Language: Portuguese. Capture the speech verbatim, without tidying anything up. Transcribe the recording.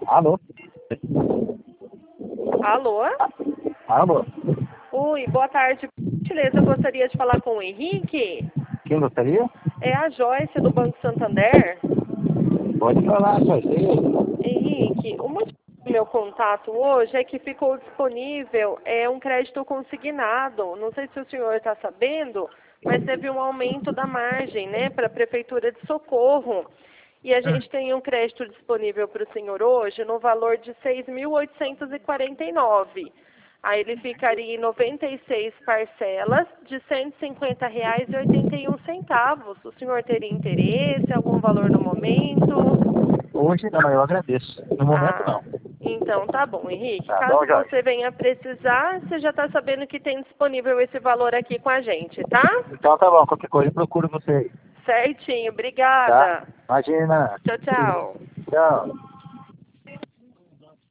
Alô? Alô? Alô? Oi, boa tarde. Por gentileza, eu gostaria de falar com o Henrique. Quem gostaria? É a Joyce do Banco Santander. Pode falar, Joyce. Henrique, o motivo do meu contato hoje é que ficou disponível é um crédito consignado. Não sei se o senhor está sabendo, mas teve um aumento da margem, né, para a Prefeitura de Socorro. E a gente tem um crédito disponível para o senhor hoje no valor de seis mil oitocentos e quarenta e nove reais. Aí ele ficaria em noventa e seis parcelas de cento e cinquenta reais e oitenta e um centavos. O senhor teria interesse, algum valor no momento? Hoje não, eu agradeço. No momento Ah, não. então tá bom, Henrique. Tá bom, Caso Joyce? você venha precisar, você já está sabendo que tem disponível esse valor aqui com a gente, tá? Então tá bom, qualquer coisa eu procuro você aí. Certinho, Tá? obrigada. Imagina. Tchau, tchau. Tchau.